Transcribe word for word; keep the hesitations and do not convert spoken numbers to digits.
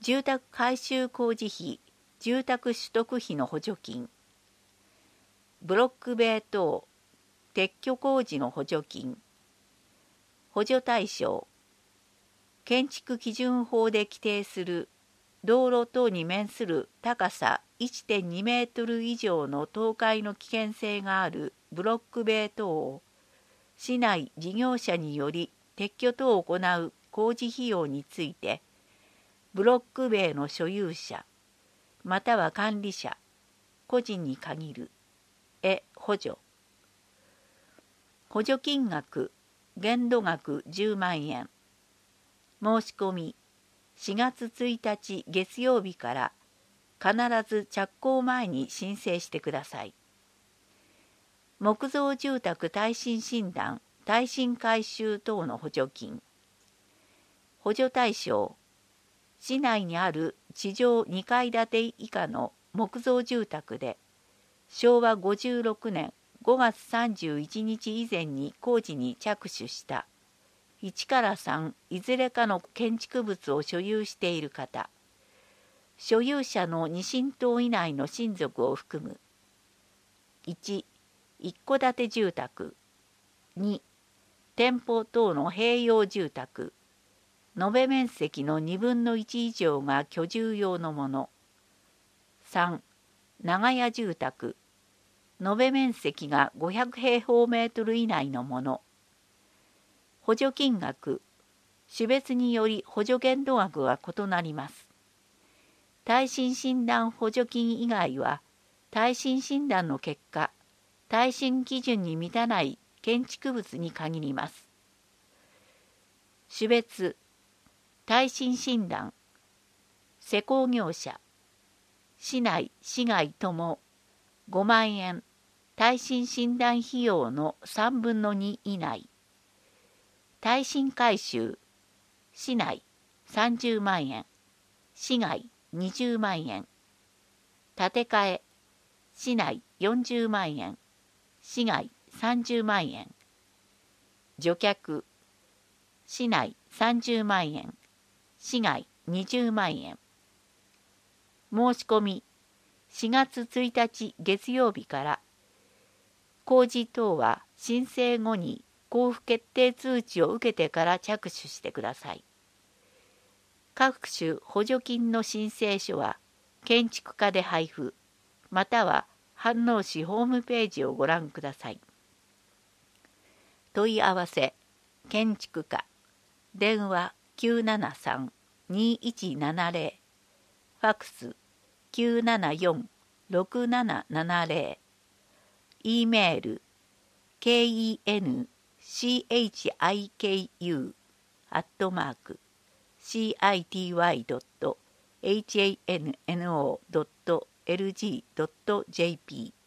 住宅改修工事費、住宅取得費の補助金、ブロック塀等撤去工事の補助金、補助対象、建築基準法で規定する道路等に面する高さ いってんに メートル以上の倒壊の危険性があるブロック塀等を市内事業者により撤去等を行う工事費用について、ブロック塀の所有者または管理者、個人に限るへ補助。補助金額、限度額じゅうまんえん。申し込み、しがつついたち月曜日から必ず着工前に申請してください。木造住宅耐震診断、耐震改修等の補助金。補助対象、市内にある地上にかい建て以下の木造住宅で、しょうわごじゅうろくねんごがつさんじゅういちにち以前に工事に着手したいちからさんいずれかの建築物を所有している方、所有者のに親等以内の親族を含む。いち、一戸建て住宅。に、店舗等の併用住宅。延べ面積のにぶんのいち以上が居住用のもの。さん、長屋住宅。延べ面積がごひゃくへいほうメートル以内のもの。補助金額、種別により補助限度額が異なります。耐震診断補助金以外は、耐震診断の結果、耐震基準に満たない建築物に限ります。種別、耐震診断、施工業者、市内・市外ともごまんえん、耐震診断費用のさんぶんのに以内。耐震改修、市内さんじゅうまんえん、市外にじゅうまんえん。建て替え、市内よんじゅうまんえん、市外さんじゅうまんえん。除却、市内さんじゅうまんえん、市外にじゅうまんえん。申し込み、しがつついたち月曜日から、工事等は申請後に交付決定通知を受けてから着手してください。各種補助金の申請書は建築課で配布、または飯能市ホームページをご覧ください。問い合わせ、建築課、電話 きゅうななさん にいちななゼロ、ファックス きゅうななよん ろくななななゼロ、E メール ケーイーエヌシーエイチアイケーユー アットマーク シーアイティーワイドットエイチエーエヌエヌオードットエルジードットジェーピー